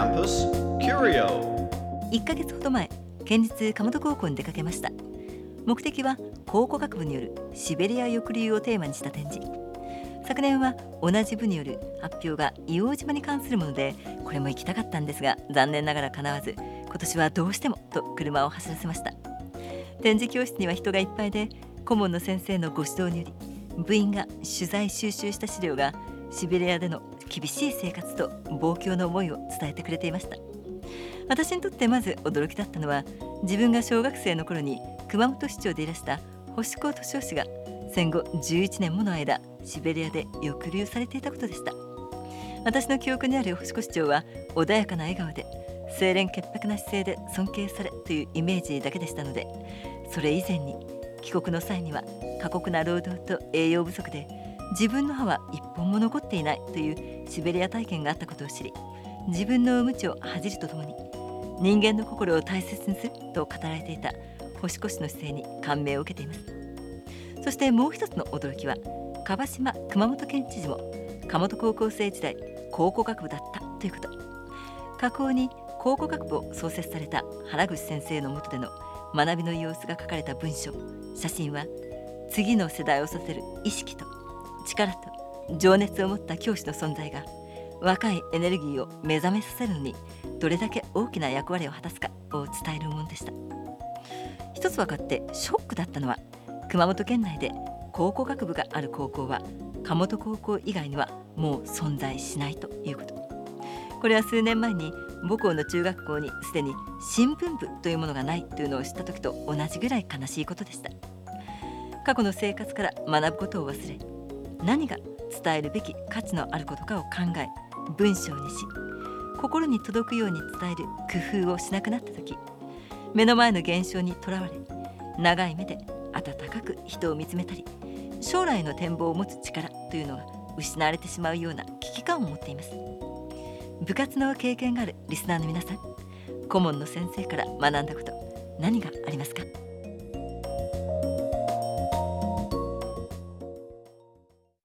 Campus Curio。 1ヶ月ほど前、県立鴨戸高校に出かけました。目的は考古学部によるシベリア抑留をテーマにした展示。昨年は同じ部による発表が硫黄島に関するもので、これも行きたかったんですが残念ながら叶わず、今年はどうしてもと車を走らせました。展示教室には人がいっぱいで、顧問の先生のご指導により部員が取材収集した資料がシベリアでの厳しい生活と望郷の思いを伝えてくれていました。私にとってまず驚きだったのは、自分が小学生の頃に熊本市長でいらした星子敏夫氏が戦後11年もの間シベリアで抑留されていたことでした。私の記憶にある星子市長は穏やかな笑顔で清廉潔白な姿勢で尊敬されというイメージだけでしたので、それ以前に帰国の際には過酷な労働と栄養不足で自分の歯は一本も残っていないというシベリア体験があったことを知り、自分の無知を恥じるとともに人間の心を大切にすると語られていた星子氏の姿勢に感銘を受けています。そしてもう一つの驚きは、樺島熊本県知事も鴨戸高校生時代考古学部だったということ。下校に考古学部を創設された原口先生の下での学びの様子が書かれた文章、写真は、次の世代を育てる意識と力と情熱を持った教師の存在が若いエネルギーを目覚めさせるのにどれだけ大きな役割を果たすかを伝えるものでした。一つ分かってショックだったのは、熊本県内で考古学部がある高校は鴨戸高校以外にはもう存在しないということ。これは数年前に母校の中学校にすでに新聞部というものがないというのを知った時と同じぐらい悲しいことでした。過去の生活から学ぶことを忘れ、何が伝えるべき価値のあることかを考え文章にし、心に届くように伝える工夫をしなくなった時、目の前の現象にとらわれ、長い目で温かく人を見つめたり、将来の展望を持つ力というのが失われてしまうような危機感を持っています。部活の経験があるリスナーの皆さん、顧問の先生から学んだこと、何がありますか？